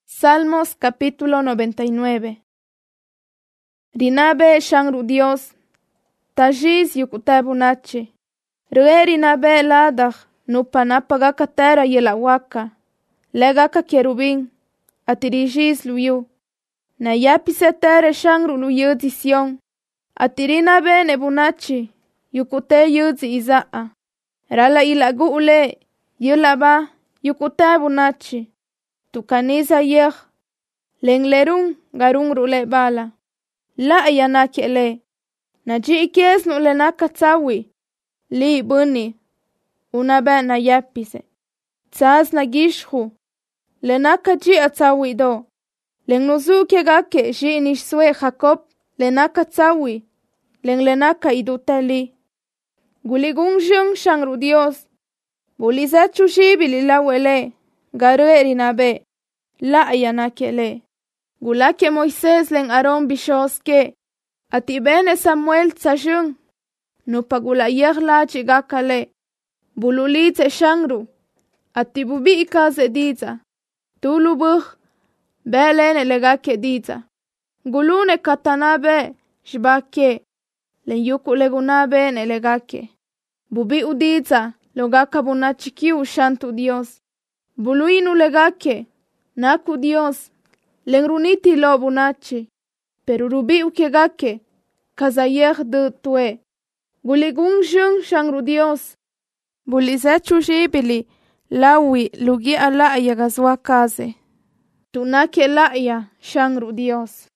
Salmos capítulo 99. Rinabe shangru Dios, tajiz yukutabunachi. Rue rinabe ladach, nupanapagaka tera yelawaka. Legaka kerubin, atirijiz luyu. Nayapise tere shangru luyudzi Sion. Atirinabe nebunachi, yukute yudzi izaa. Rala ilagu ule, yulaba, yukute bunachi. Tukaniza yeh, lenglerung garung rule bala. La yanakele, naji ikies nule nakatsawi, li buni, unabe na yapise. Tsaz nagishhu, le nakaji atsawi do. Lengnuzu kegake ji nishswe Jacob, le nakatsawi, le naka iduteli. Guligung jung shangru Dios, bulizachu shibili lawele, garue rinabe. La yanakele. Gulake Moisés len Aarón bishoske. Atibene Samuel tsashung. Nupagula yerla chigakale. Bululitze shangru. Atibubi ikaze diza. Tulubuch. Belene legake diza. Gulune katanabe. Shbake. Len yuku legunabe ne legake. Bubi udiza. Logaka bunachikiu shantu Dios. Buluinu legake. Naku Dios, lengruniti lo bunachi, pero rubi ukegake, kazayer de tue. Guligung jung shangru Dios, bulizachu shibili, lawi lugi ala yagazwa kaze. Tunake la ya shangru Dios.